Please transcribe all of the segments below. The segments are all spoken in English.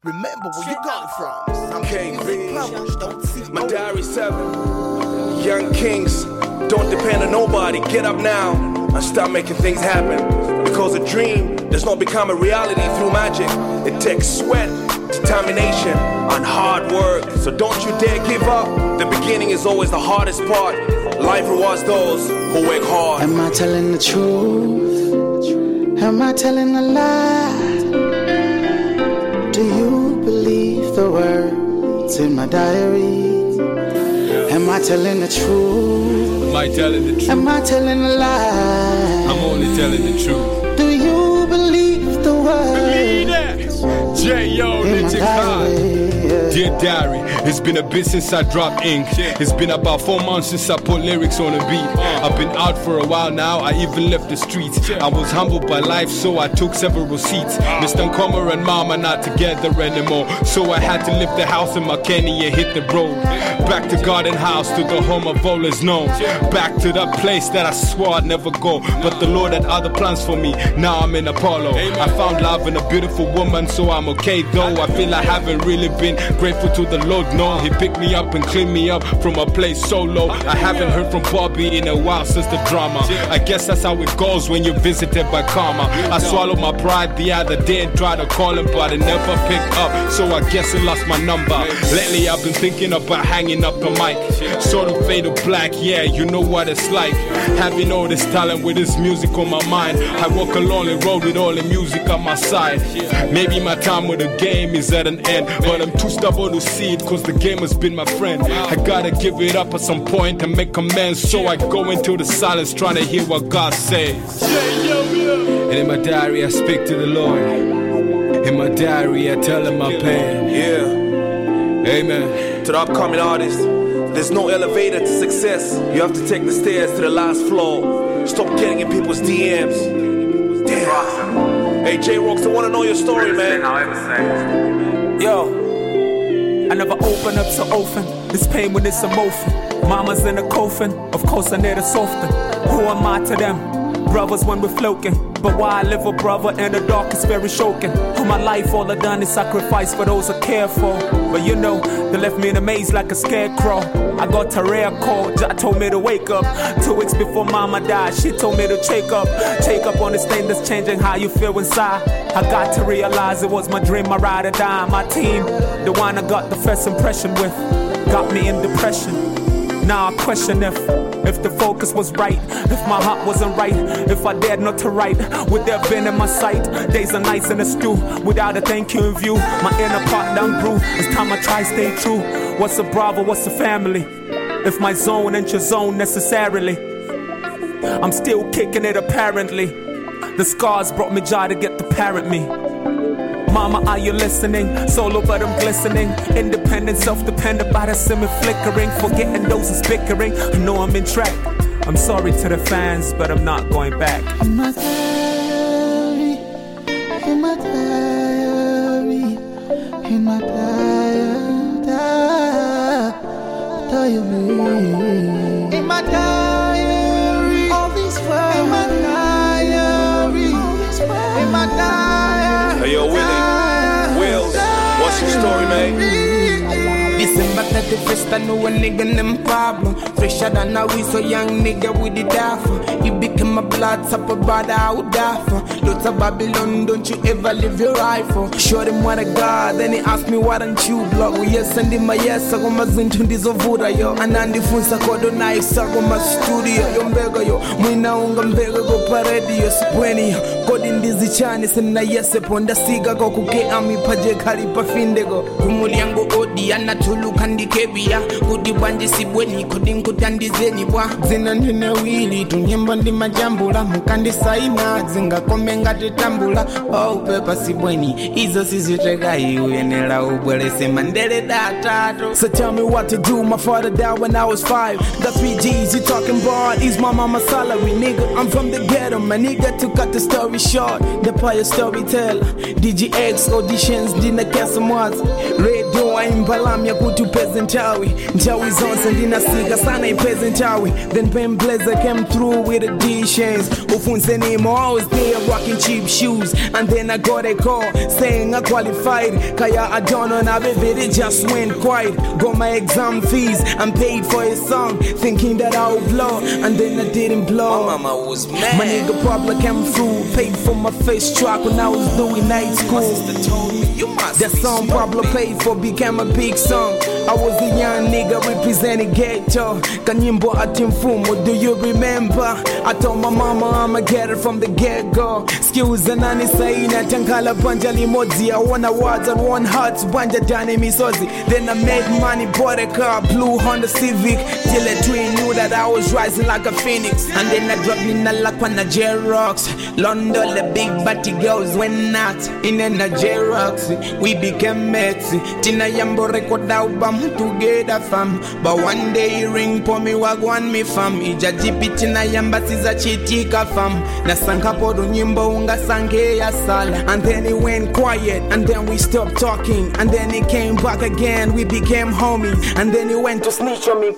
Remember where you got from. Some KV, plumbers don't see my diary 7. Young kings, don't depend on nobody. Get up now and start making things happen. Because a dream does not become a reality through magic. It takes sweat, determination, and hard work. So don't you dare give up. The beginning is always the hardest part. Life rewards those who work hard. Am I telling the truth? Am I telling a lie? Do you believe the words in my diary? Am I telling the truth? Am I telling the truth? Am I telling a lie? I'm only telling the truth. Do you believe the words? Believe that. J.O. Legend High. Dear Diary, it's been a bit since I dropped ink. It's been about 4 months since I put lyrics on a beat. I've been out for a while now, I even left the streets. I was humbled by life, so I took several seats. Mr. Nkomer and Mom are not together anymore, so I had to leave the house in McKinney and hit the road. Back to Garden House, to the home of all is known. Back to that place that I swore I'd never go, but the Lord had other plans for me. Now I'm in Apollo. I found love in a beautiful woman, so I'm okay though. I feel I haven't really been grateful to the Lord, no. He picked me up and cleaned me up from a place so low. I haven't heard from Bobby in a while since the drama. I guess that's how it goes when you're visited by karma. I swallowed my pride the other day and tried to call him, but it never picked up, so I guess he lost my number. Lately I've been thinking about hanging up the mic. Sort of fade to black, yeah, you know what it's like. Having all this talent with this music on my mind. I walk a lonely road with all the music on my side. Maybe my time with the game is at an end, but I'm too stubborn to see it, cause the game has been my friend. I gotta give it up at some point and make amends, so I go into the silence trying to hear what God says. And in my diary I speak to the Lord. In my diary I tell him my pain. Yeah. Amen. To the upcoming artists, there's no elevator to success. You have to take the stairs to the last floor. Stop getting in people's DMs. Damn. Hey, J-Rocks, I wanna know your story, man. Yo, I never open up so often. This pain when it's a morphin'. Mama's in a coffin, of course I need a soften. Who am I to them? Brothers when we're floating. But why I live a brother in the dark is very shocking. All my life all I done is sacrifice for those I care for. But you know, they left me in a maze like a scarecrow. I got a rare call, Jah told me to wake up. 2 weeks before mama died, she told me to check up on this thing that's changing how you feel inside. I got to realize it was my dream, my ride or die. My team, the one I got the first impression with, got me in depression. Now I question if the focus was right, if my heart wasn't right, if I dared not to write, would there have been in my sight days and nights in a stew without a thank you in view? My inner part down grew. It's time I try stay true. What's a brother? What's a family? If my zone ain't your zone necessarily, I'm still kicking it apparently. The scars brought me joy to get to parent me. Mama, are you listening? Solo but I'm glistening. Independent, self-dependent, but I see me flickering. Forgetting those is bickering. I know I'm in track. I'm sorry to the fans, but I'm not going back. In my diary, in my diary, in my diary, in my diary, all these words, in my diary, in my diary. Hey, yo, Willie, Wills, what's your story, man? December 31st, I know a nigga named Pablo. Fresher than a we, so young nigga with the daffer. You became a blood supper brother, I would die for. Lots of Babylon, don't you ever leave your rifle. Show them what I got, then he asked me why don't you block. We yes and in my yes, I go my zintu ndizovura yo. Anandi funsa kodo nice, I go my studio. Yo mbega yo, mwina unga mbega go paredi yo. Sipweni yo, kodi ndizi chani sena yese ponda siga go kuke ami paje kari pa findego. Kumuli yango odi anatulu kandi kebia. Kudi bandi sibweni kodi nkutandi zeni bwa. Zina nene wili tunyemba ndi majambula. Mukandi saina zinga komenga tetambula. Oh pepa sibweni izo siziteka iuyenela ubwelese mandele datato. So tell me what to do, my father died when I was 5. Got 3 G's, you talking about is my mama's salary, nigga. I'm from the ghetto, my nigga, to cut the story short. The player storyteller, DGX auditions, didn't get some words. Radio waimbalamya kuti upeze nthawi zonse ndinasika sana ipeze nthawi. Then Ben Blazer came through with the D-Chains. Ufunse name, I was there rocking cheap shoes. And then I got a call saying I qualified. Kaya I don't know, now baby, it just went quiet. Got my exam fees and paid for a song, thinking that I would blow, and then I didn't blow. My mama was mad. My nigga Pablo came through, paid for my face track when I was doing night school. That song Pablo paid for became a big song. I was a young nigga representing ghetto. Kanyimbo atimfumo, do you remember? I told my mama I'ma get it from the get-go. Skills and nani saina tankala banja limodzi. I won awards and won hearts banja dani misozi. Then I made money, bought a car, blue Honda Civic. Till a twin knew that I was rising like a phoenix. And then I dropped in a lock on the J-Rocks. London, the big batty girls went out in a J-Rocks. We became mates. Tina Yambo record album together fam. But one day he ring for me wagwan me fam. Ija jipi Tina Yamba siza chitika fam. Na sanka podo nyimbo unga sange ya sala. And then he went quiet. And then we stopped talking. And then he came back again. We became homies. And then he went to snitch on me.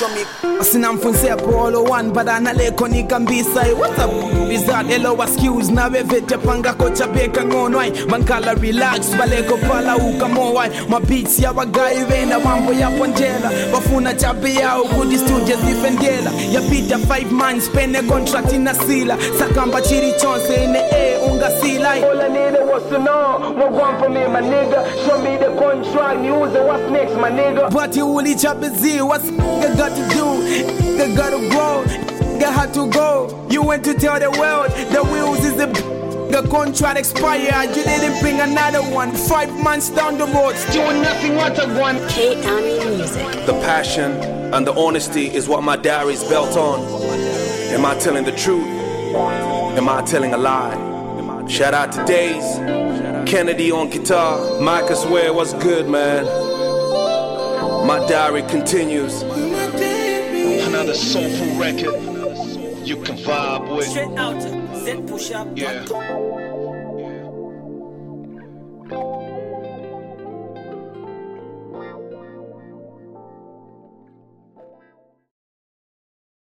Sinamfunse Apollo 1. But analeko nikambisa. What's up? Bizarre hello excuse. Na vevete panga kocha beka ngonwai. Mankala relax. Baleko pala uka mowai. My beats ya wagai vena mambo ya ponjela. Wafuna chape yao kudi studios defendela. Ya pita 5 months pene contract in a sila. Sakamba chiri chonse in the air unga sila. All I needed was to know what want for me my nigga. Show me the contract news and what's next my nigga. But you will each up Z. What's nigga got to do? Nigga gotta grow. Nigga had to go. You went to tell the world the wheels is the contract expired, you didn't bring another one. 5 months down the road, still nothing what I want. K-Ami Music. The passion and the honesty is what my diary's built on. Am I telling the truth? Am I telling a lie? Shout out to Days, Kennedy on guitar, Mike I swear what's good, man. My diary continues. Another soulful record you can vibe with. Straight out, Z push up. Yeah.